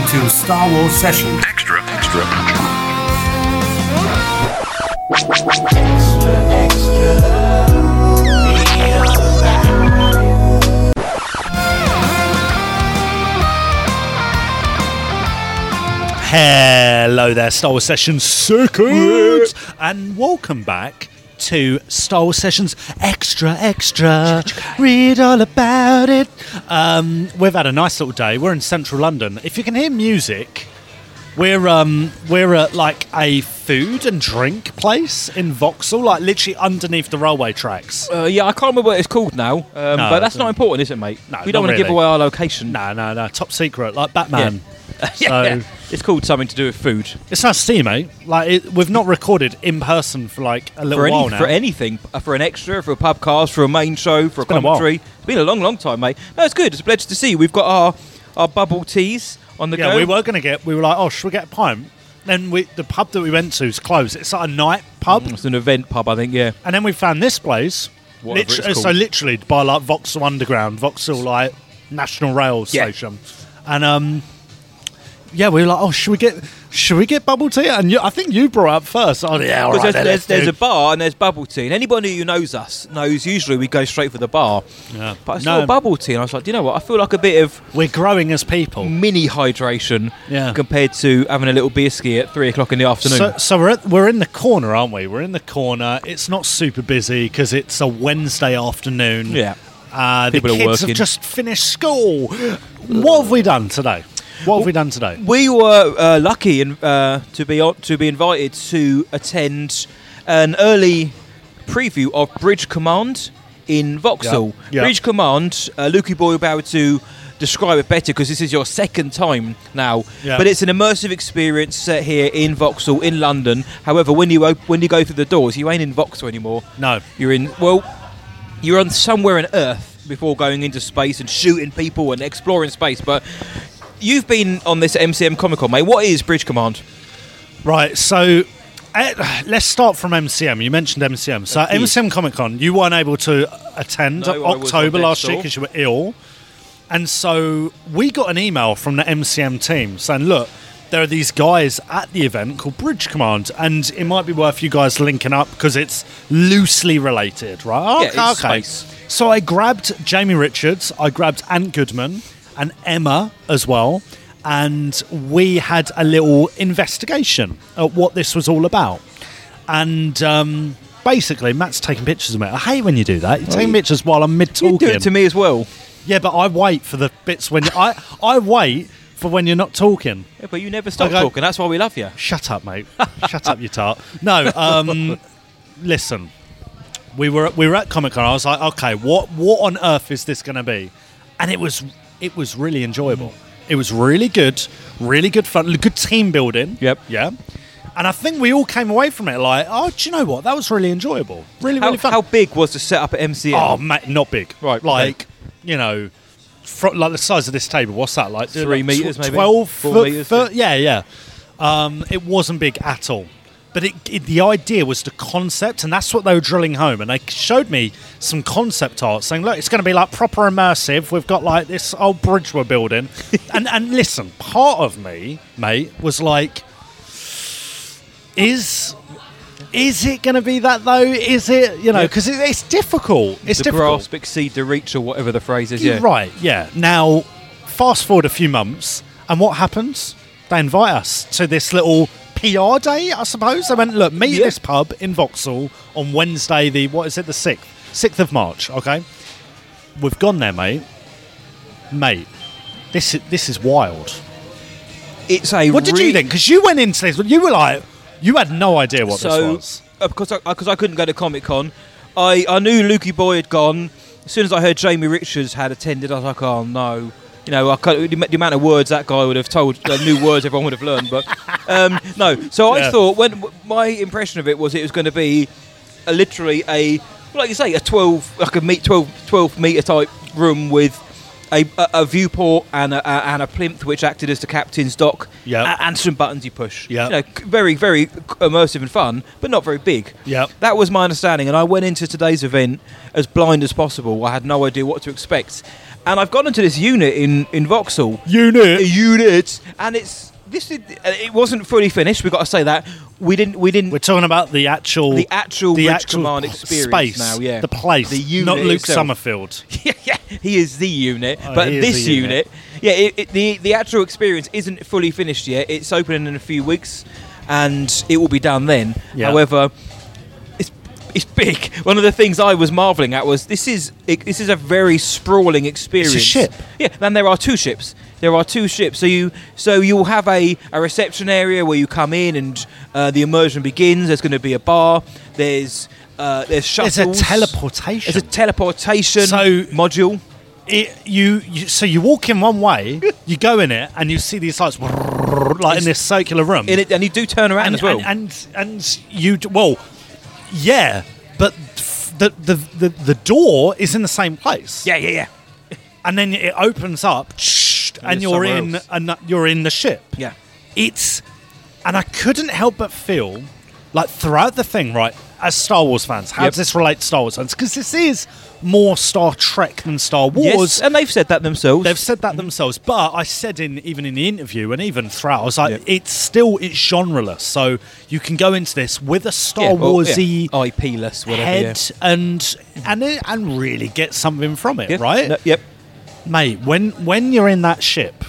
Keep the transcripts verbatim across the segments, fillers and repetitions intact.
to Star Wars Sessions Extra, extra. Extra, extra. Hello there, Star Wars Sessions Circuit, and welcome back to Star Wars Sessions Extra Extra. Read all about it. Um, we've had a nice little day. We're in central London. If you can hear music, we're um, we're at like a food and drink place in Vauxhall, like literally underneath the railway tracks. Uh, yeah, I can't remember what it's called now, um, No, but that's no. not important, is it, mate? No, we don't not want to give really. away our location. No, no, no, top secret, like Batman. Yeah. So It's called something to do with food. it's nice to see you, mate. Like it, we've not recorded in person for like a little For, while any, now. for anything, uh, for an extra, for a pubcast, for a main show, for a been a while. commentary. It's been a long, long time, mate. No, it's good. It's a pleasure to see you. We've got our, our bubble teas on the Yeah, go. we were going to get, we were like, oh, should we get a pint? Then we, the pub that we went to is closed. It's like a night pub. It's an event pub, I think, yeah. And then we found this place. Whatever Lit- it's so called. literally by like Vauxhall Underground, Vauxhall like National Rail Yeah. Station. And um, yeah, we were like, oh, should we get, should we get bubble tea? And you, I think you brought it up first. Oh yeah, all Because right, there's, then, there's, let's there's do- a bar and there's bubble tea. And anybody who knows us knows usually we go straight for the bar. Yeah. But I saw No. bubble tea and I was like, do you know what? I feel like a bit of We're growing as people. mini hydration Yeah. compared to having a little beer ski at three o'clock in the afternoon. So, so we're at, we're in the corner, aren't we? We're in the corner. It's not super busy because it's a Wednesday afternoon. yeah. Uh, the People are kids working. have just finished school. What have we done today? What have we done today? We were uh, lucky in, uh, to be on, to be invited to attend an early preview of Bridge Command in Vauxhall. Yeah. Yeah. Bridge Command, uh, Lukey Boy will be able to describe it better because this is your second time now. Yeah. But it's an immersive experience set here in Vauxhall, in London. However, when you op- when you go through the doors, you ain't in Vauxhall anymore. No. You're in, well, you're on somewhere on Earth before going into space and shooting people and exploring space. But you've been on this M C M Comic Con, mate. What is Bridge Command? Right, so uh, let's start from M C M. You mentioned M C M. So Thank you. M C M Comic Con, you weren't able to attend No, I was October on last dead year sore. because you were ill. And so we got an email from the M C M team saying, look, there are these guys at the event called Bridge Command, and it might be worth you guys linking up because it's loosely related, right? Yeah, Okay, it's okay. space. So I grabbed Jamie Richards, I grabbed Ant Goodman and Emma as well, and we had a little investigation at what this was all about. And um, basically, Matt's taking pictures of me. I hate when you do that. You're taking pictures while I'm You mid-talking. do it to me as well. Yeah, but I wait for the bits when I I wait for when you're not talking. Yeah, but you never stop Okay. talking. That's why we love you. Shut up, mate. Shut up, you tart. No, um, listen. We were we were at Comic Con. I was like, okay, what what on earth is this going to be? And it was it was really enjoyable. It was really good, really good fun, good team building. Yep. Yeah. And I think we all came away from it like, oh, do you know what? That was really enjoyable. Really, How, really fun. how big was the setup at M C M? Oh, mate, not big. Right, Like, you know, fr- like the size of this table. What's that like? Three like metres, tw- maybe? Twelve Four foot. metres, foot- yeah, yeah. Um, it wasn't big at all. But it, it, the idea was the concept, and that's what they were drilling home. And they showed me some concept art, saying, "Look, it's going to be like proper immersive. We've got like this old bridge we're building." and and listen, part of me, mate, was like, "Is is it going to be that though? Is it you know? Yeah. Because it, it's difficult. It's the difficult. grasp exceed the reach, or whatever the phrase is. You're Yeah. right, yeah. Now, fast forward a few months, and what happens? They invite us to this little P R day, I suppose. They went, look, meet Yeah. this pub in Vauxhall on Wednesday, the, what is it, the sixth? sixth of March, okay? We've gone there, mate. Mate, this is, this is wild. It's a. What did you re- think? Because you went into this, you were like, you had no idea what so, this was. uh, because I, because I couldn't go to Comic Con, I, I knew Lukey Boy had gone. As soon as I heard Jamie Richards had attended, I was like, oh no. You know, I can't, the, the amount of words that guy would have told, uh, new words everyone would have learned. But um, no, so I Yeah. thought when my impression of it was it was going to be a, literally a, like you say, a twelve, like a meet twelve, twelve meter type room with a, a, a viewport and a, a, and a plinth which acted as the captain's dock, Yep. a- and some buttons you push. Yep. You know, c- very, very immersive and fun, but not very big. Yep. That was my understanding, and I went into today's event as blind as possible. I had no idea what to expect. And I've gone into this unit in, in Vauxhall. Unit. A unit. And it's... This is, it wasn't fully finished. We've got to say that we didn't. We didn't. We're talking about the actual, the actual the Bridge actual Command experience space now. Yeah, the place, the unit not Luke itself. Summerfield. yeah, yeah, he is the unit. Oh, but he is this the unit, unit. yeah, it, it, the the actual experience isn't fully finished yet. It's opening in a few weeks, and it will be done then. Yeah. However, it's it's big. One of the things I was marvelling at was this is it, this is a very sprawling experience. ship. Yeah, and there are two ships. There are two ships, so you so you'll have a, a reception area where you come in and uh, the immersion begins. There's going to be a bar. There's uh, there's shuttles. There's a teleportation. There's a teleportation So- module. It, you, you so you walk in one way, you go in it, and you see these lights like in this circular room. In it, and you do turn around and, as well. and, and and you d- well, yeah, but f- the, the the the door is in the same place. yeah, yeah, yeah, and then it opens up, and you're you're somewhere in, else. and you're in the ship. yeah. It's, and I couldn't help but feel like throughout the thing, right, as Star Wars fans, how Yep. does this relate to Star Wars fans? Because this is more Star Trek than Star Wars. Yes, and they've said that themselves. They've said that themselves, but I said in even in the interview and even throughout, I was like, Yep. it's still it's genreless, so you can go into this with a Star yeah, well, Warsy yeah. I P-less, whatever. head and and it- and really get something from it, yeah. right, No, yep. mate? When when you're in that ship.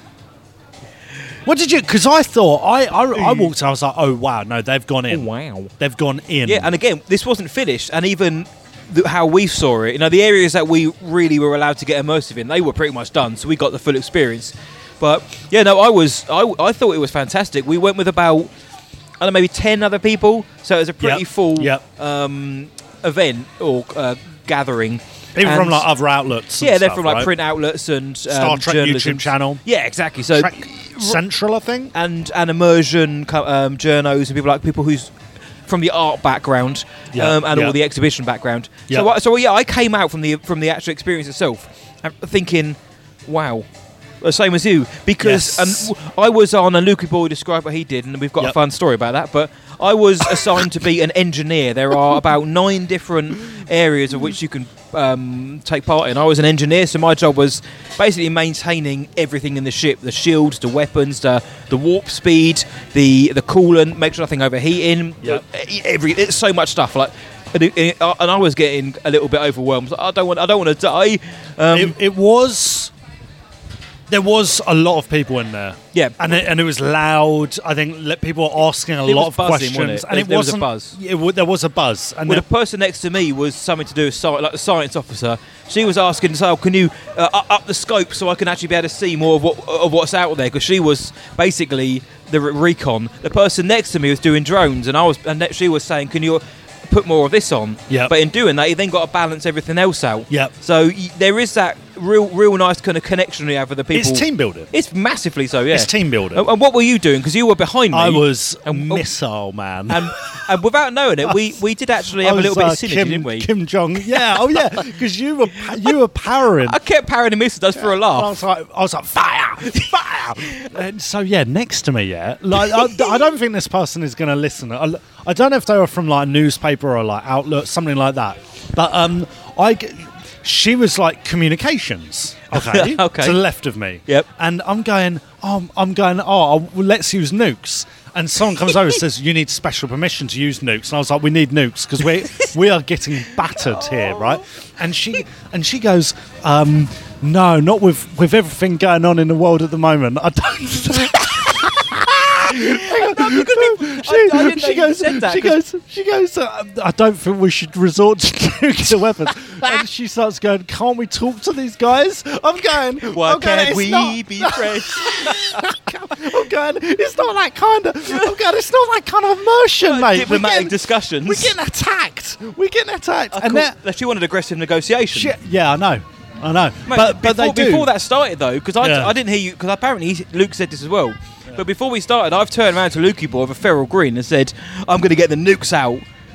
What did you? Because I thought I, I I walked. I was like, oh wow, no, they've gone in. Wow. They've gone in. Yeah, and again, this wasn't finished, and even the, how we saw it, you know, the areas that we really were allowed to get immersive in, they were pretty much done, so we got the full experience. But yeah, no, I was, I, I thought it was fantastic. We went with about, I don't know, maybe ten other people, so it was a pretty Yep. full Yep. um, event or uh, gathering. People And- from like other outlets. and yeah, they're stuff, from like right? print outlets and um, Star Trek journalism. YouTube channel. Yeah, exactly. So Trek Central, I think. and and immersion co- um, journos and people like people who's from the art background Yeah, um, and yeah. all the exhibition background. Yeah. So I- so yeah, I came out from the from the actual experience itself and thinking, wow. The same as you, because Yes. and w- I was on, and Lukey Boy described what he did, and we've got a Yep. fun story about that. But I was assigned to be an engineer. There are about nine different areas of which you can um, take part in. I was an engineer, so my job was basically maintaining everything in the ship: the shields, the weapons, the the warp speed, the the coolant, make sure nothing overheating. Yep. e- Every it's so much stuff. Like, and, it- and I was getting a little bit overwhelmed. I don't want, I don't want to die. Um, it, it was. There was a lot of people in there. Yeah. and it, and it was loud. I think le- people were asking a It lot was of buzzing, questions, wasn't it? and There- it there was a wasn't. buzz. It, w- there was a buzz, and Well, there- the person next to me was something to do with sci- like the science officer. She was asking, "So, can you uh, up- up the scope so I can actually be able to see more of what of what's out there?" Because she was basically the re- recon. The person next to me was doing drones, and I was, and she was saying, "Can you put more of this on?" Yep. But in doing that, you then got to balance everything else out. Yep. So y- there is that real, real nice kind of connection you have with the people. it's team building. It's massively so. Yeah. It's team building. And, and what were you doing? Because you were behind me. I was And- missile man. And, and without knowing it, we, we did actually I have a was, little bit uh, of synergy, Kim, didn't we? Kim Jong. Yeah. Oh yeah. Because you were pa- you were powering. I kept parrying missiles just for a I laugh. was like, I was like, fire, fire. And so yeah, next to me, yeah, like I, I don't think this person is going to listen. I, I don't know if they were from like a newspaper or like Outlook, something like that. But um, I, g- she was like communications, okay, Okay. to the left of me. Yep. And I'm going, oh, I'm going, oh, well, let's use nukes. And someone comes over and says, you need special permission to use nukes. And I was like, we need nukes because we we are getting battered here, right? And she and she goes, um, no, not with, with everything going on in the world at the moment. I don't. she, I- I didn't know she you goes, said that, she 'cause- goes, she goes, uh, I don't think we should resort to nuclear weapons. And she starts going, can't we talk to these guys? I'm going, Why I'm going, can't it's we not- be friends? I'm going, it's not that kind of, I'm going, it's not that kind of immersion, mate. We're Diplomatic getting, discussions. we're getting attacked. We're getting attacked. Of and course, that, she wanted aggressive negotiation. shit, yeah, I know. I know. Mate, but but before, they do. before that started though, because I, Yeah. I didn't hear you, because apparently he- Luke said this as well. But before we started, I've turned around to Lukey Boy with a feral grin and said, "I'm going to get the nukes out,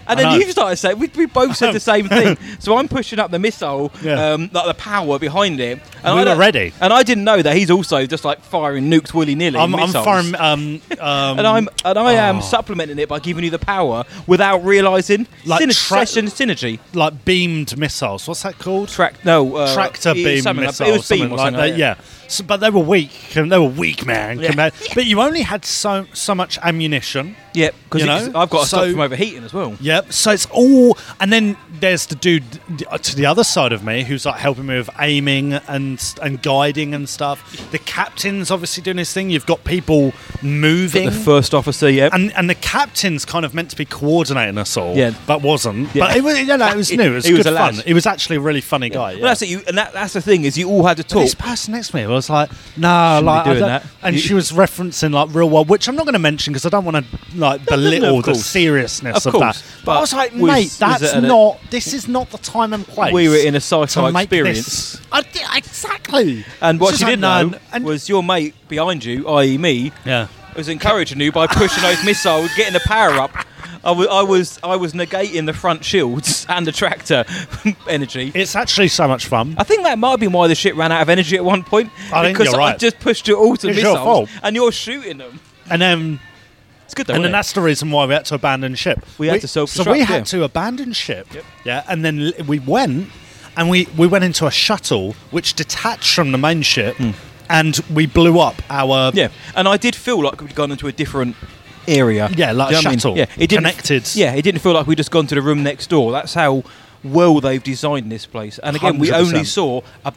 And I then know. you started saying, we, we both said the same thing. So I'm pushing up the missile, Yeah. um, like the power behind it. And We I were don't- ready. And I didn't know that he's also just like firing nukes willy-nilly. I'm, I'm missiles. firing. Um, um, And I'm and I am oh. supplementing it by giving you the power without realising Like Syner- tra- session synergy. like beamed missiles. What's that called? Track no uh, Tractor it- beam something like- missiles. It was beam something or like something that. like Yeah. So, but they were weak. They were weak, man. Yeah. compared- But you only had so so much ammunition. Yeah, because You know? I've got to stop So- from overheating as well. Yep. So it's all, and then there's the dude d- to the other side of me who's like helping me with aiming and and guiding and stuff. The captain's obviously doing his thing. You've got people moving. The first officer, yeah. and and the captain's kind of meant to be coordinating us all, Yeah. but wasn't. Yeah. But it was, you know, it was new. It was He was good a fun. lad. He was actually a really funny guy. Yeah. Well, that's it. You, and that, that's the thing is you all had to But talk. this person next to me was like, "No, like, be I doing don't-" that. and You- she was referencing like real world, which I'm not going to mention because I don't want to like belittle of the course. seriousness Of of, course. that. But, But I was like, was- mate, was that's it at a- not. This is not the time and place. We were in a sci-fi to make experience. this- I did- exactly. And what It's you just didn't like, know no, and- was your mate behind you, that is me, yeah. was encouraging you by pushing those missiles, getting the power up. I wa- I was I was negating the front shields and the tractor energy. It's actually so much fun. I think that might have been why the ship ran out of energy at one point. I think because you're I right. just pushed it all to It's your missiles, fault. and you're shooting them. And then It's good though. and then isn't it? that's the reason why we had to abandon ship. We had to So self-destruct, we had yeah. to abandon ship. Yep. Yeah, and then l- we went and we, we went into a shuttle which detached from the main ship, and we blew up our Yeah, and I did feel like we'd gone into a different area. Yeah, like Do you a know what I mean? shuttle, Yeah, it didn't, connected. Yeah, it didn't feel like we'd just gone to the room next door. That's how well they've designed this place. And again, we one hundred only percent. saw a,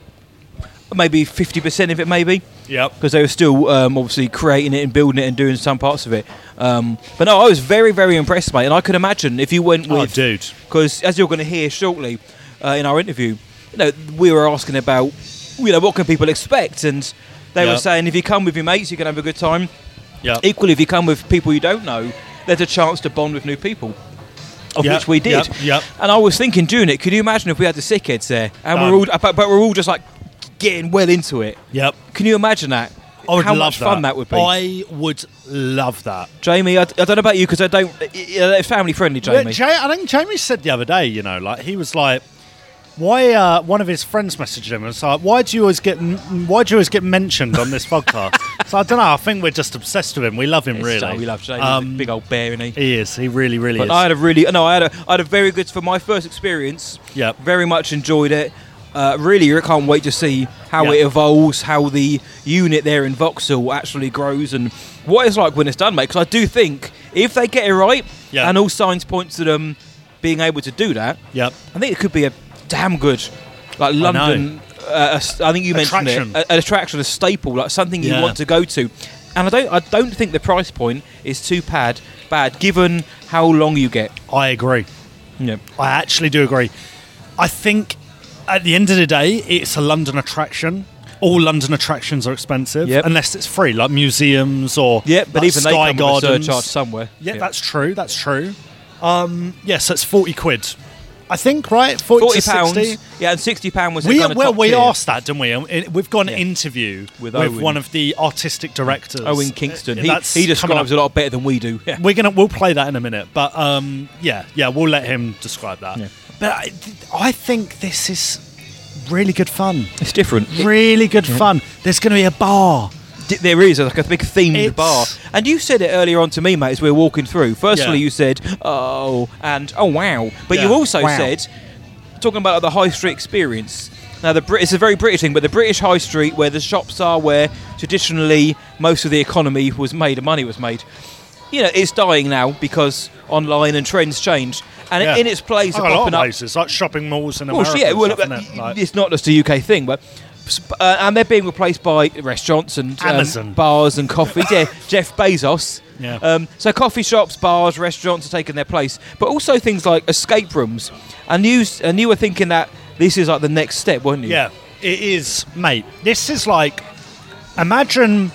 maybe fifty percent of it, maybe. Yep. Because they were still um, obviously creating it and building it and doing some parts of it. Um, but no, I was very, very impressed, mate. And I could imagine if you went Oh, with, dude. because as you're going to hear shortly uh, in our interview, you know, we were asking about, you know, what can people expect, and they were Yep. saying if you come with your mates, you can have a good time. Yeah. Equally, if you come with people you don't know, there's a chance to bond with new people, of Yep, which we did. yep, yep. And I was thinking during it, could you imagine if we had the sickheads there, and Done. we're all, but, but we're all just like getting well into it? Yep. Can you imagine that? I would How love much fun that would be. I would love that. Jamie, I, I don't know about you because I don't. It's family friendly, Yeah, Jamie. Jay, I think Jamie said the other day, you know, like he was like, why? Uh, one of his friends messaged him and was like, why do you always get, why do you always get mentioned on this podcast? So I don't know. I think we're just obsessed with him. We love him It's really. Jamie, we love Jamie. Um, He's a big old bear, isn't he? He is. He really, really But is. I had a really no. I had a I had a very good for my first experience. Yep. Very much enjoyed it. Uh, really, I can't wait to see how Yep. it evolves, how the unit there in Vauxhall actually grows, and what it's like when it's done, mate. Because I do think if they get it right, Yep. and all signs point to them being able to do that, Yep. I think it could be a damn good, like London. Uh, a s- I think you mentioned Attraction. it, a- an attraction, a staple, like something you Yeah. want to go to. And I don't, I don't think the price point is too bad, bad given how long you get. I agree. Yeah. I actually do agree. I think at the end of the day, it's a London attraction. All London attractions are expensive Yep. unless it's free, like museums or Yeah, but like even they Sky come with a Gardens. surcharge somewhere. Yeah, that's true. That's true. Um, yes, that's forty quid. I think, right? forty forty, to pounds. sixty. Yeah, and sixty pound was We, the kind of well, top we tier. asked that, didn't we? And we've got an Yeah. interview With with, Owen. one of the artistic directors, Owen Kingston. Uh, He, that's he coming describes up. a lot better than we do. Yeah. We're gonna we'll play that in a minute, but um, yeah, yeah, we'll let him describe that. Yeah. But I, I think this is really good fun. It's different. Really good fun. There's going to be a bar. D- There is like a big themed It's- bar, and you said it earlier on to me, mate, as we were walking through. Firstly, Yeah. you said, "Oh," and "Oh, wow," but Yeah. you also Wow. said, talking about the high street experience. Now, the Brit- it's a very British thing, but the British high street, where the shops are, where traditionally most of the economy was made and money was made, you know, it's dying now because online and trends change. And Yeah. in its place, I've are got a lot popping of up. places like shopping malls in Well, America. yeah, and well, stuff, uh, isn't it? Like- it's not just a U K thing, but uh, and they're being replaced by restaurants and um, Amazon. bars and coffee. Yeah, Jeff Bezos. Yeah. Um, so coffee shops, bars, restaurants are taking their place, but also things like escape rooms. And you s- and you were thinking that this is like the next step, weren't you? Yeah, it is, mate. This is like, imagine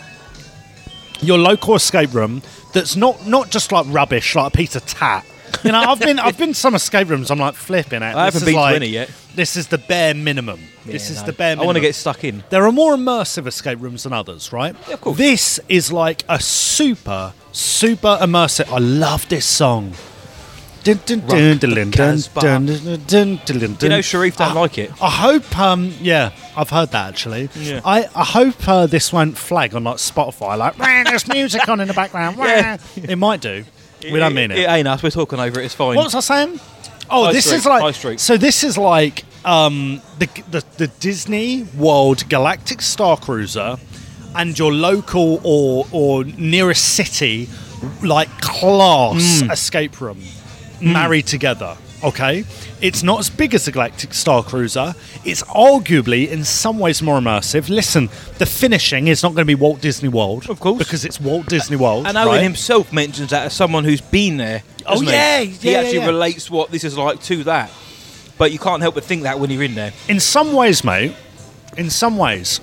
your local escape room that's not not just like rubbish, like a piece of tat. You know, I've been I've been to some escape rooms. I'm like flipping it. I This haven't is been like, to any yet. This is the bare minimum. this Yeah, is no. the bare I minimum. want to get stuck in. There are more immersive escape rooms than others, right? Yeah, of course. This is like a super, super immersive. I love this song. Dun, dun, Rock dun, the dun, dun, Casbah. dun, dun, dun, dun, dun, Do you dun. know Sharif don't I- like it? I hope, um, yeah, I've heard that actually. Yeah. I, I hope uh, this won't flag on like Spotify, like, "Wah, there's music on in the background. Wah." Yeah. It might do. We don't mean it. It ain't us. We're talking over it. It's fine. What was I saying? Oh, High this Street, is like High Street. so. This is like um, the, the the Disney World Galactic Star Cruiser, and your local or or nearest city, like class Mm. escape room, married together. Okay, it's not as big as the Galactic Star Cruiser. It's arguably in some ways more immersive. Listen, the finishing is not going to be Walt Disney World, Of course. because it's Walt Disney World. And Owen right? himself mentions that as someone who's been there. Oh, doesn't he? yeah, He yeah, actually yeah. relates what this is like to that. But you can't help but think that when you're in there. In some ways, mate, in some ways,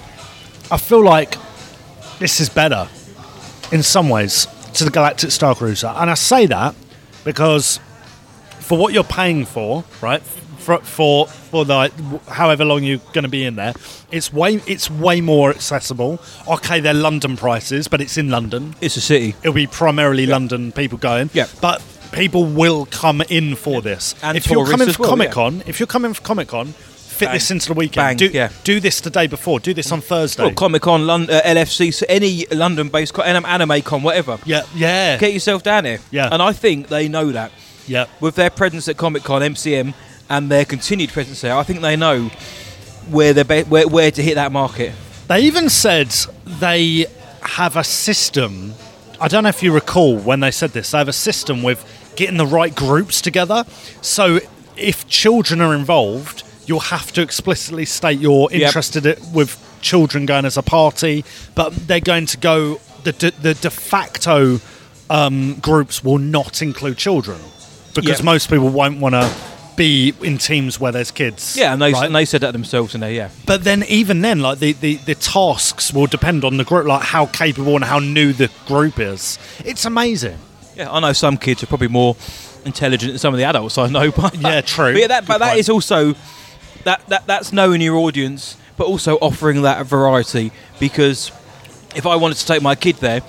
I feel like this is better. In some ways, to the Galactic Star Cruiser, and I say that because for what you're paying for, right? For for for like however long you're going to be in there, it's way it's way more accessible. Okay, they're London prices, but it's in London. It's a city. It'll be primarily London people going. Yeah. But people will come in for this. And if you're tourists coming as for well, Comic Con, if you're coming for Comic Con, fit Bang. this into the weekend. Bang, do, yeah. do this the day before. Do this on Thursday. Well, Comic Con, Lon- uh, L F C, so any London-based con, anim- anime con, whatever. yeah, yeah, Get yourself down here. Yeah. And I think they know that. yeah. With their presence at Comic Con, M C M, and their continued presence there, I think they know where they're be- where, where to hit that market. They even said they have a system. I don't know if you recall when they said this. They have a system with getting the right groups together. So if children are involved, you'll have to explicitly state you're Yep. interested i- with children going as a party. But they're going to go. The de, the de facto um, groups will not include children because Yep. most people won't want to be in teams where there's kids. Yeah, and they, right? and they said that themselves in there, yeah. But then, even then, like the, the, the tasks will depend on the group, like how capable and how new the group is. It's amazing. Yeah, I know some kids are probably more intelligent than some of the adults I know, but Yeah, true. But yeah, that, Good but that point. is also that, that that's knowing your audience, but also offering that variety. Because if I wanted to take my kid there,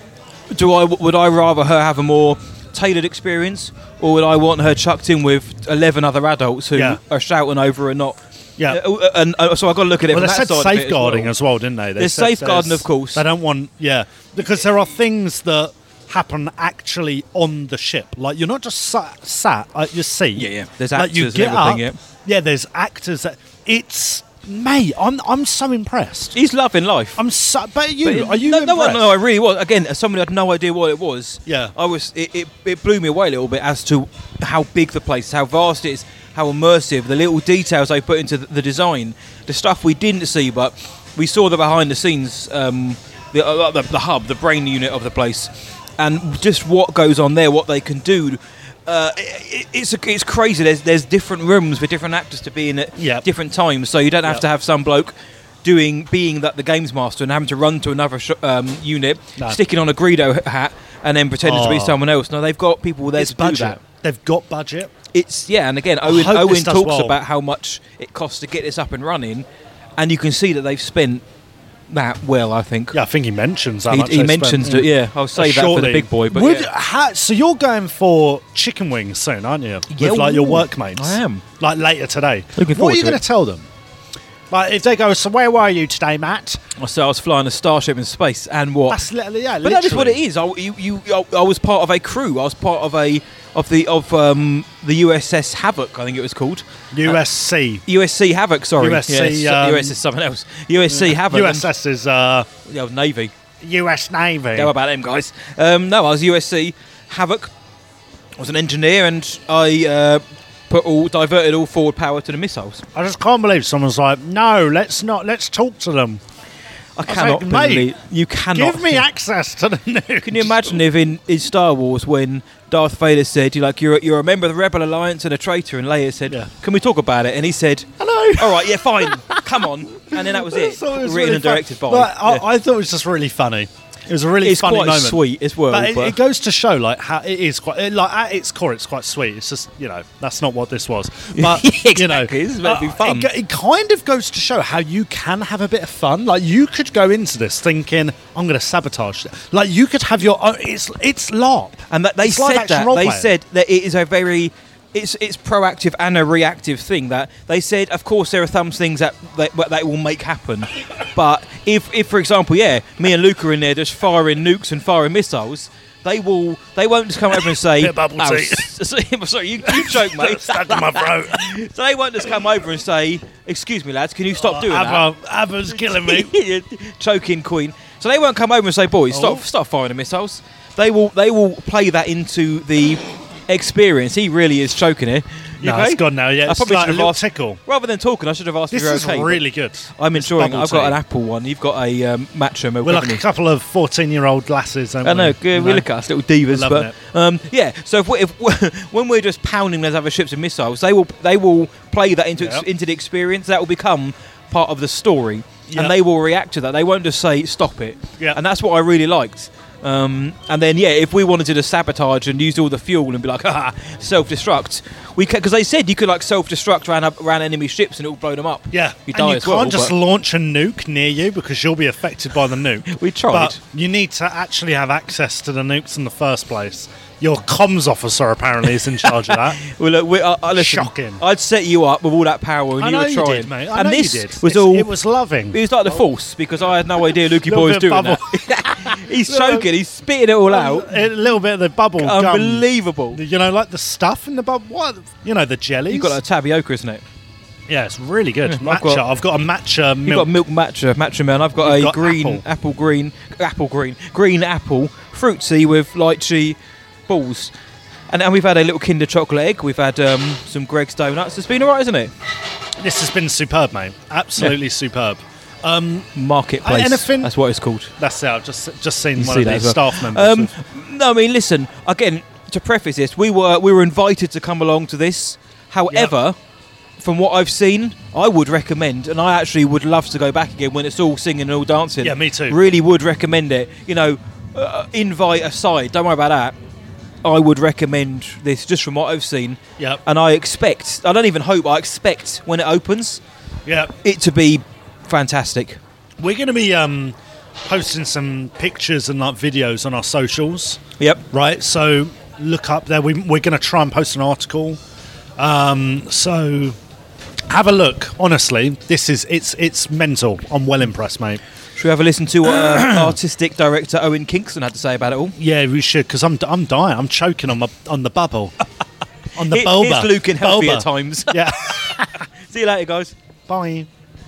do I would I rather her have a more tailored experience, or would I want her chucked in with eleven other adults who Yeah. are shouting over and not? Yeah. Uh, and uh, so I've got to look at it Well, they from said that side of it safeguarding as well. as well, didn't they? they There's said safeguarding, there's- of course. They don't want, yeah, because there are things that happen actually on the ship. Like you're not just sat, sat at your seat. Yeah, yeah. There's like you actors and get up. everything, Yeah, there's actors. That, it's mate. I'm I'm so impressed. He's loving life. I'm so. But you But it- are you no, no, impressed? no, I really was. Again, as somebody who had no idea what it was. Yeah. I was. It, it, it blew me away a little bit as to how big the place is, how vast it is, how immersive, the little details they put into the, the design, the stuff we didn't see, but we saw the behind the scenes, um, the, uh, the the hub, the brain unit of the place, and just what goes on there, what they can do. Uh, it, it's it's crazy. There's there's different rooms for different actors to be in at Yep. different times, so you don't have Yep. to have some bloke doing being that the games master and having to run to another sh- um, unit, No. sticking on a Greedo h- hat and then pretending to be Oh. someone else. No, they've got people there It's to budget. do that. They've got budget. It's yeah, and again, Owen, hope Owen this does talks well. about how much it costs to get this up and running, and you can see that they've spent that well. I think. Yeah, I think he mentions how He, much he they mentions spent. it. Yeah, I'll say that for Surely. the big boy. But Would, yeah. ha- so you're going for chicken wings soon, aren't you? Yeah, With like your ooh, workmates. I am. Like later today. Looking What forward are you to going it. to tell them? Like if they go, so where were you today, Matt? So I was flying a starship in space, and what? That's literally, yeah. But that is what it literally. is. I, you, you, I, I was part of a crew. I was part of a of the of um, the U S S Havoc, I think it was called. U S C. U S C Havoc, sorry. U S C, Yes, um, U S S is something else. U S C Havoc. U S S is uh, and- yeah, Navy. U S Navy. How about them guys? Um, no, I was U S C Havoc. I was an engineer, and I uh, put all diverted all forward power to the missiles. I just can't believe someone's like, no, let's not, let's talk to them. I was cannot like, mate, believe you cannot. Give me access to the news. Can you imagine if in, in Star Wars when Darth Vader said, "You like you're you're a member of the Rebel Alliance and a traitor," and Leia said, Yeah. "Can we talk about it?" And he said, Hello. "All right, yeah, fine, come on." And then that was it. So it was Written really and fun. directed by. But I, yeah. I thought it was just really funny. It was a really it's funny quite moment. sweet as well. But it, but- it goes to show, like, how it is quite, it, like, at its core, it's quite sweet. It's just, you know, that's not what this was. But, Exactly, you know, this is meant to be uh, fun. It, go- it kind of goes to show how you can have a bit of fun. Like, you could go into this thinking, I'm going to sabotage it. Like, you could have your own, it's, it's LARP. And that they It's live said action that role they playing. said that it is a very it's it's proactive and a reactive thing. That they said, of course, there are some things that that, that will make happen, but if if for example, yeah, me and Luke are in there just firing nukes and firing missiles. They will. They won't just come over and say, Bit of bubble "Oh, tea." s- sorry, you, you joke, mate." Stuck in my throat. So they won't just come over and say, "Excuse me, lads, can you stop doing that?" Abba, Abba's killing me. Choking Queen. So they won't come over and say, "Boys, stop, Oh. stop firing the missiles." They will. They will play that into the experience. He really is choking it. You No, okay? it's gone now, yeah. I It's probably like should a have little asked. tickle. Rather than talking, I should have asked This if you're is okay. but really good. I'm This enjoying it. bubble I've got tea. an Apple one. You've got a um, matcha milk. We're like haven't a you? couple of fourteen-year-old lasses, don't I know, we? good. You We know? look at us, little divas, Loving but um, yeah. So if, we, if when we're just pounding those other ships and missiles, they will they will play that into ex- Yep. into the experience. That will become part of the story, Yep. and they will react to that. They won't just say stop it, Yep. and that's what I really liked. Um, and then yeah, if we wanted to just sabotage and use all the fuel and be like, ah, self-destruct, we because they said you could like self-destruct around around enemy ships and it will blow them up. Yeah, you and die you as can't well. just but launch a nuke near you because you'll be affected by the nuke. we tried. But you need to actually have access to the nukes in the first place. Your comms officer apparently is in charge of that. Well, look, we, uh, uh, listen, Shocking. I'd set you up with all that power and I you know were you trying. did, mate. I and know this you did. was It's- all. It was loving. It was like the Force because I had no idea Lukey Little Boy was bit of doing that. He's choking. He's spitting it all out. A little bit of the bubble gum. Unbelievable. You know, like the stuff in the bubble. What? You know, the jellies. You've got a tapioca, isn't it? Yeah, it's really good. I've Matcha. got- I've got a matcha You've milk. got milk matcha, matcha man. I've got You've a got green apple. apple. green, apple green, green apple, fruitsy with lychee balls. And, and we've had a little Kinder chocolate egg. We've had um, some Greg's donuts. It's been alright, isn't it? This has been superb, mate. Absolutely superb. Um, Marketplace. anything- That's what it's called. that's it. I've just just seen You one see of that these as well. staff members. Um, with- no, I mean, listen. Again, to preface this, we were we were invited to come along to this. However, from what I've seen, I would recommend, and I actually would love to go back again when it's all singing and all dancing. Yeah, me too. Really would recommend it. You know, uh, invite aside, don't worry about that. I would recommend this just from what I've seen. Yep. And I expect, I don't even hope, I expect when it opens, yeah. it to be fantastic. We're going to be um, posting some pictures and like videos on our socials, Yep. right? So look up there. We, we're going to try and post an article. Um, so have a look. Honestly, this is it's it's mental. I'm well impressed, mate. Should we have a listen to what uh, artistic director Owen Kingston had to say about it all? Yeah, we should because I'm I'm dying. I'm choking on my on the bubble, on the Here- boba. Here's Luke in healthier Boba. times. Yeah. See you later, guys. Bye.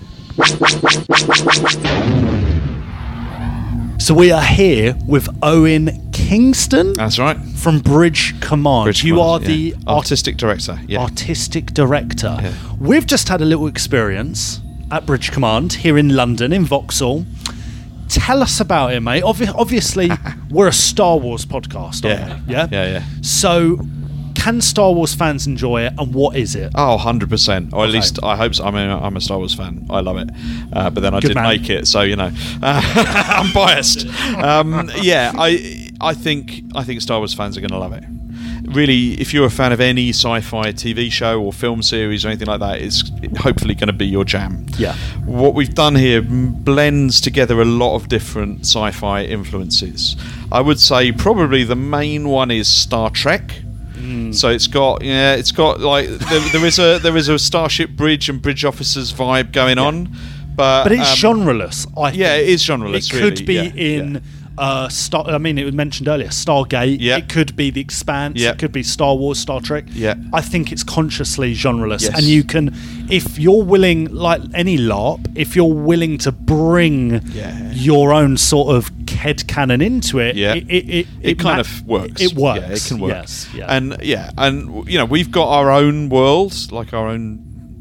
So we are here with Owen Kingston That's right. from Bridge Command. Bridge you Command, are yeah. the art- artistic director. Yeah. artistic director. Yeah. We've just had a little experience at Bridge Command here in London, in Vauxhall. Tell us about it, mate. Obvi- obviously, we're a Star Wars podcast, aren't yeah. we? Yeah. Yeah. Yeah. So, can Star Wars fans enjoy it, and what is it? Oh, one hundred percent. Or at Okay. least I hope so. I mean, I'm a Star Wars fan. I love it. Uh, but then I Good didn't man. make it, so you know, uh, I'm biased. Um, yeah, I I think I think Star Wars fans are going to love it. Really, if you're a fan of any sci-fi T V show or film series or anything like that, it's hopefully going to be your jam. Yeah. What we've done here blends together a lot of different sci-fi influences. I would say probably the main one is Star Trek. So it's got yeah, it's got like there, there is a there is a Starship Bridge and bridge officers vibe going on, but But it's um, genreless. I yeah, think. it is genreless. It could really, be yeah, in. yeah. Uh, Star. I mean, it was mentioned earlier. Stargate. Yeah. It could be The Expanse. Yeah. It could be Star Wars, Star Trek. Yeah. I think it's consciously genreless, Yes. and you can, if you're willing, like any LARP, if you're willing to bring Yeah. your own sort of headcanon into it, Yeah. it it, it, It, kind ma- of works. It works. Yeah, it can work. Yes. Yeah. And yeah, and you know we've got our own world, like our own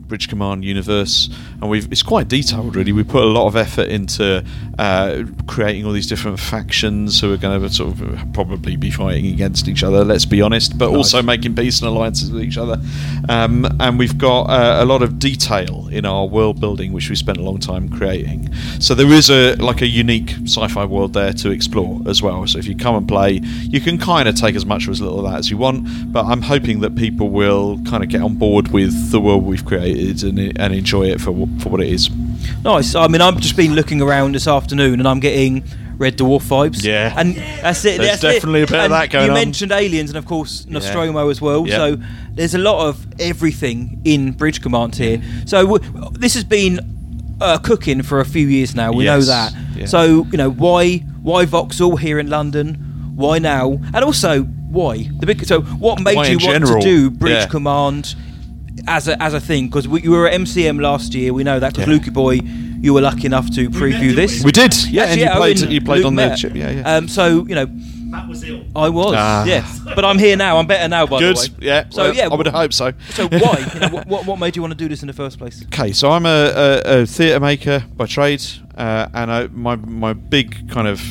Bridge Command universe, and we've it's quite detailed really. We put a lot of effort into uh, creating all these different factions who are going to sort of probably be fighting against each other, let's be honest, but nice. also making peace and alliances with each other. Um, and we've got uh, a lot of detail in our world building, which we spent a long time creating. So there is a like a unique sci-fi world there to explore as well. So if you come and play, you can kind of take as much or as little of that as you want, but I'm hoping that people will kind of get on board with the world we've created and, and enjoy it for for what it is. Nice. I mean, I've just been looking around this afternoon and I'm getting Red Dwarf vibes. Yeah. And that's it. There's that's definitely it. a bit and of that going you on. You mentioned Aliens and, of course, Nostromo yeah. as well. Yeah. So there's a lot of everything in Bridge Command here. So w- this has been uh, cooking for a few years now. We yes. know that. Yeah. So, you know, why why Vauxhall here in London? Why now? And also, why? The big. So what made why you want general? to do Bridge yeah. Command as a, as a thing? Because you were at M C M last year. We know that because Yeah. Lukey Boy, you were lucky enough to preview this. We did, yeah, Actually, and you yeah, played, Owen you played Luke on the met. chip, yeah, yeah. Um, so, you know, Matt was ill. I was, Ah. yeah. But I'm here now. I'm better now, by Good, the way. yeah. So, well, yeah. I would hope so. So why? You know, what, what what made you want to do this in the first place? Okay, so I'm a, a, a theatre maker by trade, uh, and I, my my big kind of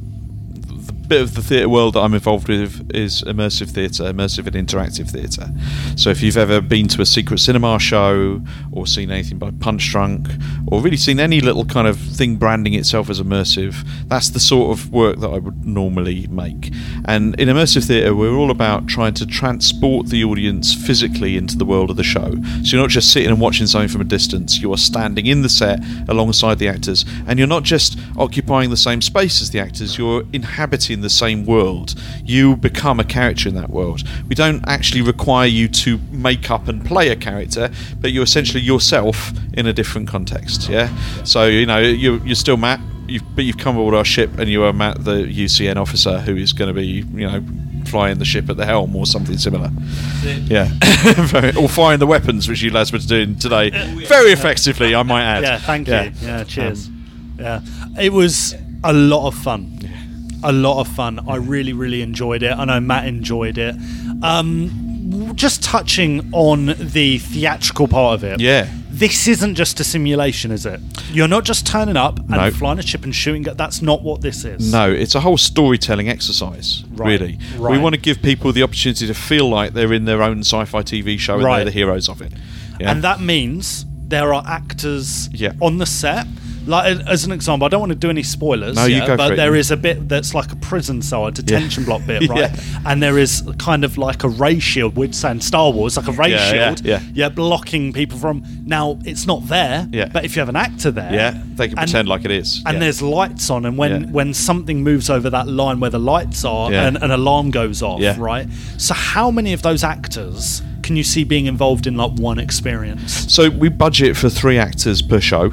the bit of the theatre world that I'm involved with is immersive theatre, immersive and interactive theatre. So if you've ever been to a secret cinema show or seen anything by Punch Drunk or really seen any little kind of thing branding itself as immersive, that's the sort of work that I would normally make. And in immersive theatre, we're all about trying to transport the audience physically into the world of the show. So you're not just sitting and watching something from a distance, you are standing in the set alongside the actors, and you're not just occupying the same space as the actors, you're inhabiting the same world. You become a character in that world. We don't actually require you to make up and play a character, but you're essentially yourself in a different context. Yeah. So you know you're, you're still Matt, you've, but you've come aboard our ship, and you are Matt, the U C N officer who is going to be, you know, flying the ship at the helm or something similar. Yeah. Or firing the weapons, which you lads were doing today, very effectively, I might add. Yeah, thank Yeah. you. Yeah, cheers. Um, yeah, it was a lot of fun. A lot of fun. I really, really enjoyed it. I know Matt enjoyed it. Um, just touching on the theatrical part of it. Yeah. This isn't just a simulation, is it? You're not just turning up and No. flying a ship and shooting. That's not what this is. No, it's a whole storytelling exercise, Right, really. right. We want to give people the opportunity to feel like they're in their own sci-fi T V show and Right. they're the heroes of it. Yeah. And that means there are actors Yeah. on the set. Like as an example, I don't want to do any spoilers. No, you yeah, go but for it. there is a bit that's like a prison cell, a detention block bit, right? Yeah. And there is kind of like a ray shield. We'd say in Star Wars, like a ray Yeah, yeah, shield. yeah. blocking people from. Now it's not there. Yeah. But if you have an actor there, Yeah, they can and- pretend like it is. And Yeah. there's lights on, and when, Yeah. when something moves over that line where the lights are, Yeah. and an alarm goes off, Yeah. right? So how many of those actors can you see being involved in like one experience? So we budget for three actors per show.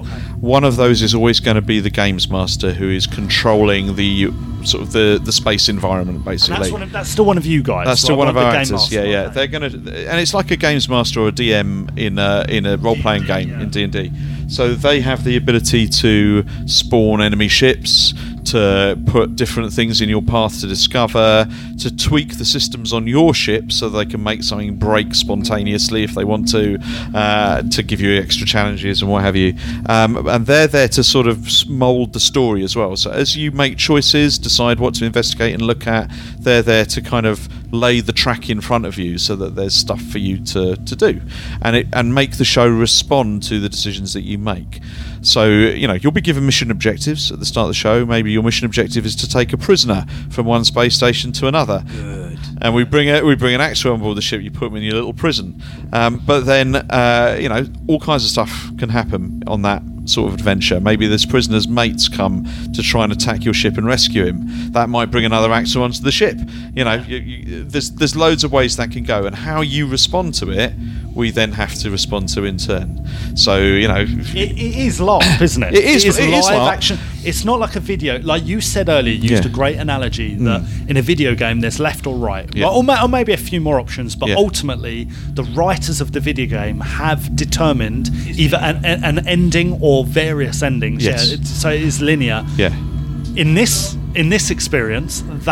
One of those is always going to be the games master, who is controlling the sort of the, the space environment, basically. And that's, one of, that's still one of you guys. That's still like one of the our game actors. master, Yeah, yeah. okay. They're gonna, and it's like a games master or a D M in a in a role playing game in D and D. So they have the ability to spawn enemy ships, to put different things in your path to discover, to tweak the systems on your ship so they can make something break spontaneously if they want to, uh, to give you extra challenges and what have you. Um, and they're there to sort of mould the story as well. So as you make choices, decide what to investigate and look at, they're there to kind of lay the track in front of you so that there's stuff for you to, to do, and it and make the show respond to the decisions that you make. So, you know, you'll be given mission objectives at the start of the show. Maybe your mission objective is to take a prisoner from one space station to another. Good. And we bring a, we bring an actor on board the ship. You put them in your little prison. Um, but then, uh, you know, all kinds of stuff can happen on that sort of adventure. Maybe this prisoner's mates come to try and attack your ship and rescue him. That might bring another actor onto the ship. You know, you, you, there's there's loads of ways that can go, and how you respond to it, we then have to respond to in turn. So, you know, It, it is live, isn't it? It is- It is it is live live. action. It's not like a video. Like you said earlier, you used Yeah. a great analogy that in a video game there's left or right, Yeah. Like, or, ma- or maybe a few more options. But Yeah. ultimately, the writers of the video game have determined either an, an an ending or various endings. Yes. Yeah, it's, so it is linear. yeah. In this in this experience, that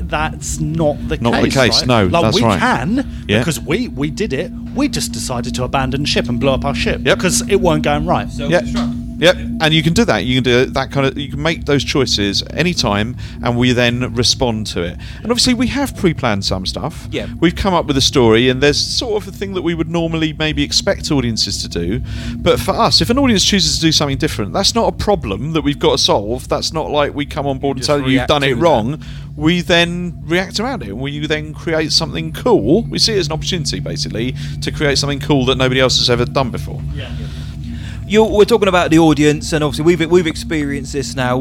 that's not the Not case. the case, right? no, Like that's we right. can Yeah. because we we did it. We just decided to abandon ship and blow up our ship Yep. because it weren't going right. Self-destruct. Yep, and you can do that. You can do that kind of. You can make those choices anytime, and we then respond to it. And obviously, we have pre-planned some stuff. Yeah. We've come up with a story, and there's sort of a thing that we would normally maybe expect audiences to do. But for us, if an audience chooses to do something different, that's not a problem that we've got to solve. That's not like we come on board and Just tell you you've react done it to wrong. We then react around it. We then create something cool. We see it as an opportunity, basically, to create something cool that nobody else has ever done before. Yeah. You're, we're talking about the audience, and obviously we've we've experienced this now.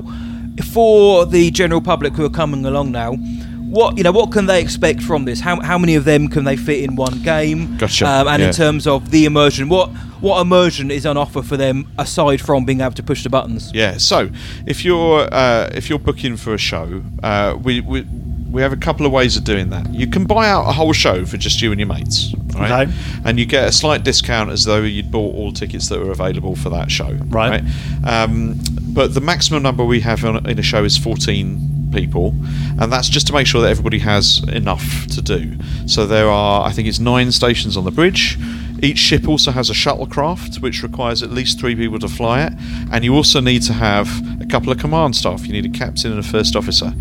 For the general public who are coming along now, what you know, what can they expect from this? How how many of them can they fit in one game? Gotcha, Um, and yeah. in terms of the immersion, what what immersion is on offer for them aside from being able to push the buttons? Yeah. So if you're uh, if you're booking for a show, uh, we we we have a couple of ways of doing that. You can buy out a whole show for just you and your mates, right? Okay. And you get a slight discount as though you'd bought all tickets that were available for that show, Right. right? Um, but the maximum number we have on, in a show is fourteen people, and that's just to make sure that everybody has enough to do. So there are, I think it's nine stations on the bridge. Each ship also has a shuttlecraft, which requires at least three people to fly it, and you also need to have a couple of command staff. You need a captain and a first officer.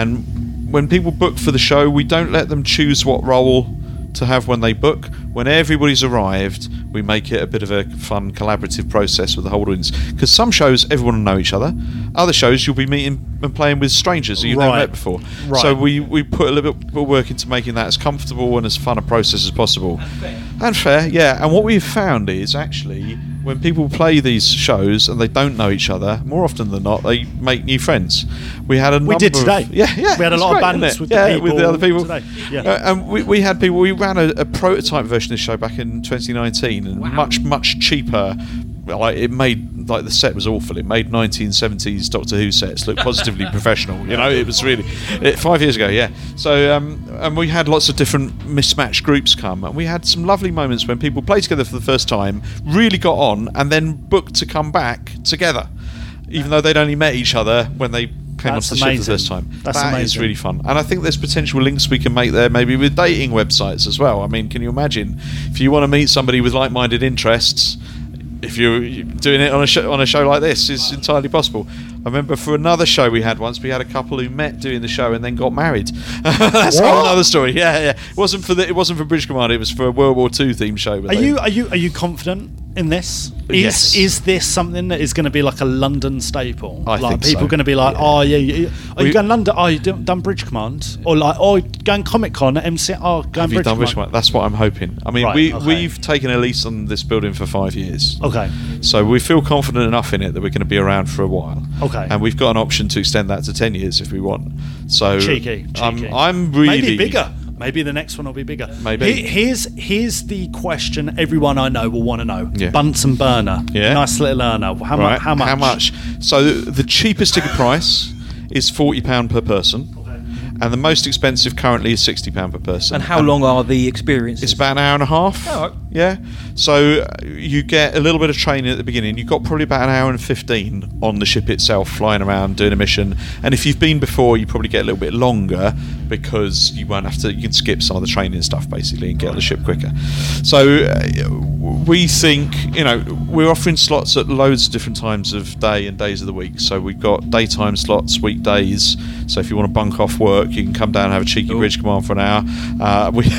And when people book for the show, we don't let them choose what role to have when they book. When everybody's arrived, we make it a bit of a fun collaborative process with the whole audience, because some shows everyone will know each other, other shows you'll be meeting and playing with strangers that you've never Right. met before. Right. So we, we put a little bit of work into making that as comfortable and as fun a process as possible. And fair, yeah. And what we've found is actually when people play these shows and they don't know each other, more often than not, they make new friends. We had a number We did of- today. yeah, yeah. We had a it's lot of great, bands isn't it? with the yeah, with the people other people. today. Yeah. Uh, and we, we had people. We ran a, a prototype version of the show back in twenty nineteen, and much much cheaper. Like it made like the set was awful. It made nineteen seventies Doctor Who sets look positively professional. You know, it was really it, five years ago. Yeah. So um, and we had lots of different mismatched groups come, and we had some lovely moments when people played together for the first time, really got on, and then booked to come back together, even though they'd only met each other when they came That's onto the ship for the amazing. first time. That's That is amazing. really fun, and I think there's potential links we can make there, maybe with dating websites as well. I mean, can you imagine if you want to meet somebody with like-minded interests? If you're doing it on a show, on a show like this, is entirely possible. I remember for another show we had once, we had a couple who met doing the show and then got married. That's a whole What? other story. Yeah, yeah. It wasn't for the, it wasn't for British Command. It was for a World War Two themed show. but Are they- you are you are you confident in this? Is Yes. is this something that is going to be like a London staple? I like think people so. going to be like, Yeah. oh yeah, yeah. Are We- you going London? Oh, you done done Bridge Command, or like, oh, going Comic Con at M C? Oh, going Have you Bridge done Command. British Command? That's what I'm hoping. I mean, Right, we okay. we've taken a lease on this building for five years. Okay, So we feel confident enough in it that we're going to be around for a while. Okay. And we've got an option to extend that to ten years if we want. So cheeky, cheeky. I'm, I'm really maybe bigger. Maybe the next one will be bigger. Maybe. He- here's here's the question everyone I know will want to know. Yeah. Bunsen burner. Yeah. Nice little earner. How, mu- Right. how much? How much? So the cheapest ticket price is forty pound per person, and the most expensive currently is sixty pound per person. And how long are the experiences? It's about an hour and a half. Oh, right. Yeah. So uh, you get a little bit of training at the beginning. You've got probably about an hour and fifteen on the ship itself, flying around, doing a mission. And if you've been before, you probably get a little bit longer because you won't have to. You can skip some of the training stuff basically and get on the ship quicker. So uh, we think, you know, we're offering slots at loads of different times of day and days of the week. So we've got daytime slots, weekdays. So if you want to bunk off work, you can come down and have a cheeky Ooh. Bridge Command for an hour. Uh, we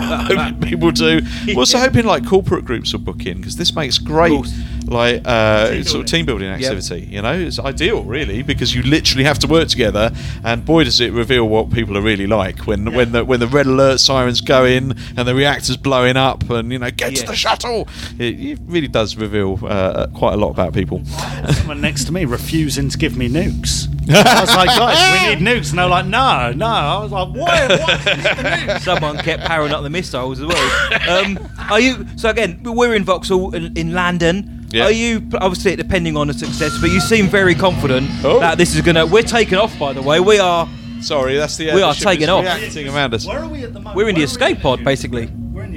people do. We're also hoping like corporate groups will book in, because this makes great course. like uh, Team sort of building. team building activity. You know, it's ideal really, because you literally have to work together, and boy does it reveal what people are really like when when the when the red alert sirens go in and the reactor's blowing up, and you know, get to Yeah. the shuttle. It, it really does reveal uh, quite a lot about people. Someone next to me refusing to give me nukes. I was like, guys, we need nukes, and they were like, no, no. I was like, why? Why? Someone kept powering up the missiles as well. Um, are you? So again, we're in Vauxhall in, in London. Yeah. Are you? Obviously, depending on the success, but you seem very confident Oh. that this is gonna. We're taking off, by the way. We are. Sorry, that's the We uh, are the ship taking is off. reacting around us. Where are we at the moment? We're in the Where are escape we? pod, basically. We're in the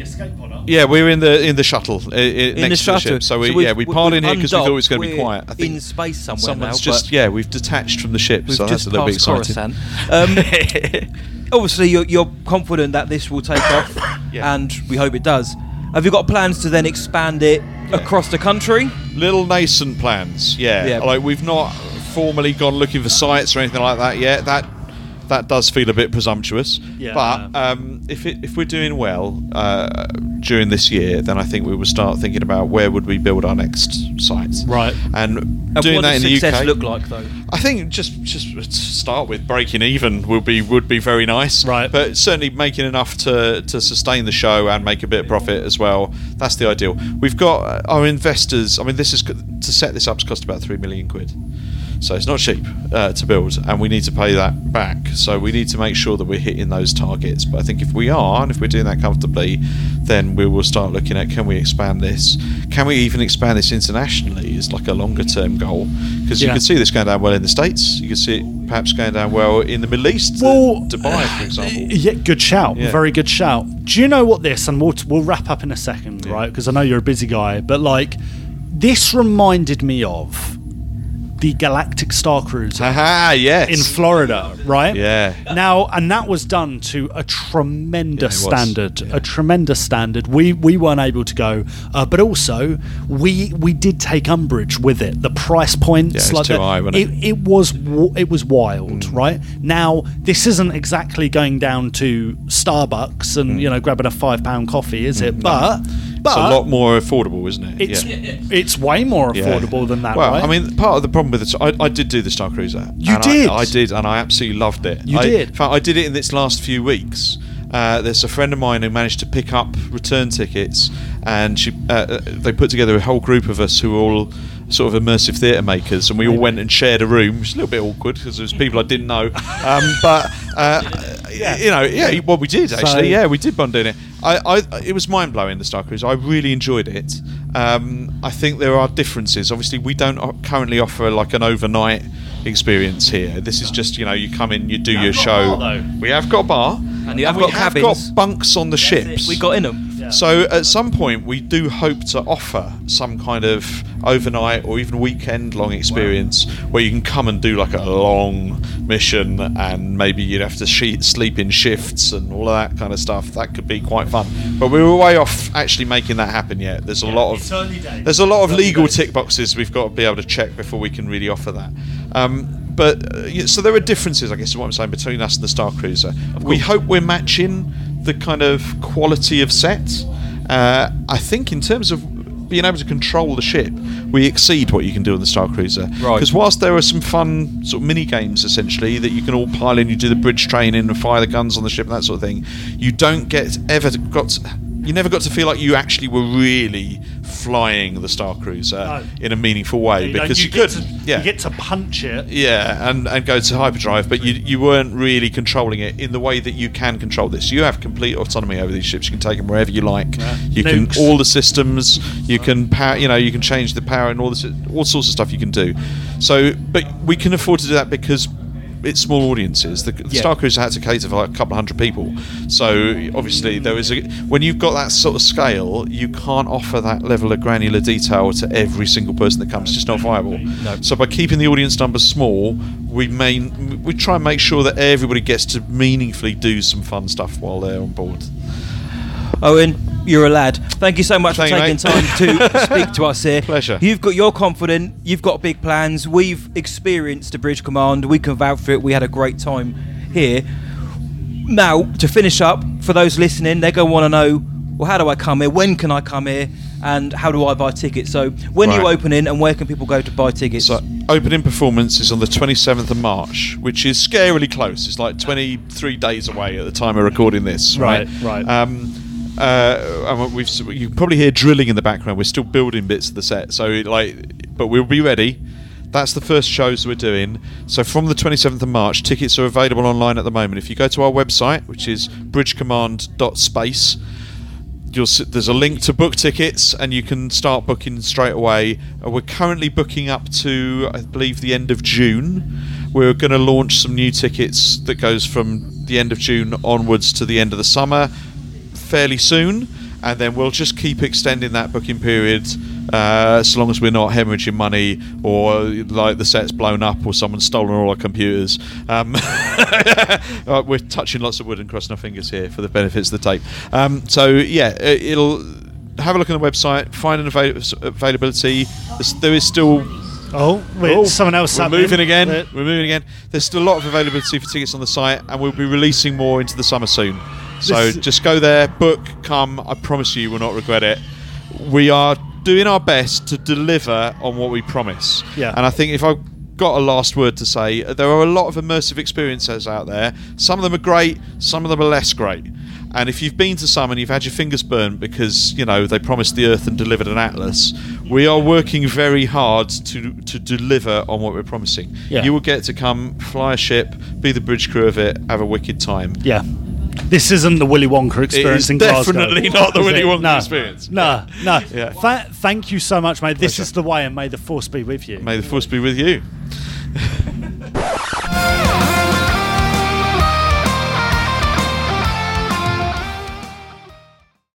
escape pod up? Yeah, we're in the in the shuttle uh, In next the to shuttle. the ship. So we So we've- yeah we we've piled in here because we thought it undocked. was going to be We're quiet. I think in space somewhere someone's now, just but yeah we've detached from the ship, we've so that's just a little bit passed exciting. Coruscant. Um, obviously, you're, you're confident that this will take off, Yeah. and we hope it does. Have you got plans to then expand it across the country? Little nascent plans, yeah. Yeah. Like we've not formally gone looking for sites or anything like that yet. That that does feel a bit presumptuous. Yeah. But um, if it, if we're doing well uh, during this year, then I think we will start thinking about where would we build our next site. Right. And And doing what that in does the U success K. look like, though? I think just just to start with breaking even would be would be very nice. Right. But certainly making enough to, to sustain the show and make a bit of profit as well. That's the ideal. We've got our investors. I mean, this is to set this up has cost about three million quid. So it's not cheap uh, to build, and we need to pay that back. So we need to make sure that we're hitting those targets. But I think if we are, and if we're doing that comfortably, then we will start looking at, can we expand this? Can we even expand this internationally? Is like a longer term goal, because you Yeah. can see this going down well in the States. You can see it perhaps going down well in the Middle East, Well, Dubai, for example. Yeah, good shout. Yeah. Very good shout. Do you know what this? And we'll we'll wrap up in a second, Yeah. right? Because I know you're a busy guy, but like, this reminded me of the Galactic Star Cruiser Haha, yes. in Florida, right? Yeah. Now, and that was done to a tremendous Yeah, it was. standard, Yeah. a tremendous standard. We we weren't able to go, uh, but also we we did take umbrage with it. The price points, Yeah, it was like too the- high, wasn't it? it, it was w- it was wild, Mm. right? Now, this isn't exactly going down to Starbucks and you know grabbing a five pound coffee, is it? But but Mm. It's a lot more affordable, isn't it? it's yeah. it's way more Yeah. affordable than that, Well, right? I mean, part of the problem with it, I, I did do the Star Cruiser. You and did? I, I did, and I absolutely loved it. You I, did? In fact, I did it in its last few weeks. Uh, there's a friend of mine who managed to pick up return tickets, and she uh, they put together a whole group of us who were all sort of immersive theatre makers, and we all went and shared a room. Which is a little bit awkward because there was people I didn't know, um, but uh, you know, yeah, well, we did actually. So- yeah, we did bond doing it. I, I, it was mind blowing, the Star Cruiser. I really enjoyed it. Um, I think there are differences. Obviously, we don't o- currently offer like an overnight experience here. This is just, you know, you come in, you do your got a show. bar, though. We have got a bar, And you have we got have cabins. got bunks on the ships. We got in them. So at some point, we do hope to offer some kind of overnight or even weekend long experience where you can come and do like a long mission, and maybe you'd have to she- sleep in shifts and all of that kind of stuff. That could be quite fun. But we were way off actually making that happen yet. There's a lot of it's early days. there's a lot of It's early legal days. tick boxes we've got to be able to check before we can really offer that. Um, but uh, yeah, so there are differences, I guess, is what I'm saying, between us and the Star Cruiser. We hope we're matching the kind of quality of set. Uh, I think in terms of being able to control the ship, we exceed what you can do on the Star Cruiser. Right. Because whilst there are some fun sort of mini games essentially that you can all pile in, you do the bridge training and fire the guns on the ship and that sort of thing, you don't get ever got. To, you never got to feel like you actually were really flying the Star Cruiser No. in a meaningful way, You know, because you, get could, to, yeah, you get to punch it. yeah, and, and go to hyperdrive, but you you weren't really controlling it in the way that you can control this. You have complete autonomy over these ships. You can take them wherever you like. Yeah. You Nukes. can all the systems. You can power. You know, you can change the power and all this, all sorts of stuff you can do. So, but we can afford to do that because it's small audiences. The, the Yeah. Star Cruiser had to cater for like a couple of hundred people. So obviously there is a when you've got that sort of scale, you can't offer that level of granular detail to every single person that comes. It's just not viable. No. So by keeping the audience numbers small, we main we try and make sure that everybody gets to meaningfully do some fun stuff while they're on board. Owen, you're a lad. Thank you so much Thank for you, taking mate. time to speak to us here. Pleasure. You've got you're confident. You've got big plans. We've experienced the Bridge Command. We can vouch for it. We had a great time here. Now, to finish up, for those listening, they're going to want to know, well, how do I come here? When can I come here? And how do I buy tickets? So, when are you Right. opening, and where can people go to buy tickets? So opening performance is on the twenty-seventh of March, which is scarily close. It's like twenty-three days away at the time of recording this. Right, Right, right. Um, uh, and we've you can probably hear drilling in the background. We're still building bits of the set, so like, but we'll be ready. That's the first shows we're doing. So from the twenty-seventh of March, tickets are available online at the moment. If you go to our website, which is bridge command dot space, you'll see, there's a link to book tickets, and you can start booking straight away. Uh, we're currently booking up to, I believe, the end of June. We're going to launch some new tickets that goes from the end of June onwards to the end of the summer fairly soon. and then we'll just keep extending that booking period uh, as long as we're not hemorrhaging money or like the set's blown up or someone's stolen all our computers. Um, uh, we're touching lots of wood and crossing our fingers here for the benefits of the tape. Um, so yeah, it, it'll have a look on the website, find an avail- availability. There's, there is still. Oh, wait, Oh, someone else. We're sat moving in. again. Uh, We're moving again. There's still a lot of availability for tickets on the site, and we'll be releasing more into the summer soon. So This- just go there, book, come. I promise you, you will not regret it. We are doing our best to deliver on what we promise. Yeah. And I think if I've got a last word to say, there are a lot of immersive experiences out there. Some of them are great, some of them are less great. And if you've been to some and you've had your fingers burnt because, you know, they promised the Earth and delivered an atlas, we are working very hard to to deliver on what we're promising. Yeah. You will get to come, fly a ship, be the bridge crew of it, have a wicked time. Yeah. This isn't the Willy Wonka experience is in Glasgow. definitely not the is Willy it? Wonka no. experience. No, no. Yeah. Fa- thank you so much, mate. This Pleasure. is the way, and may the force be with you. May the force be with you.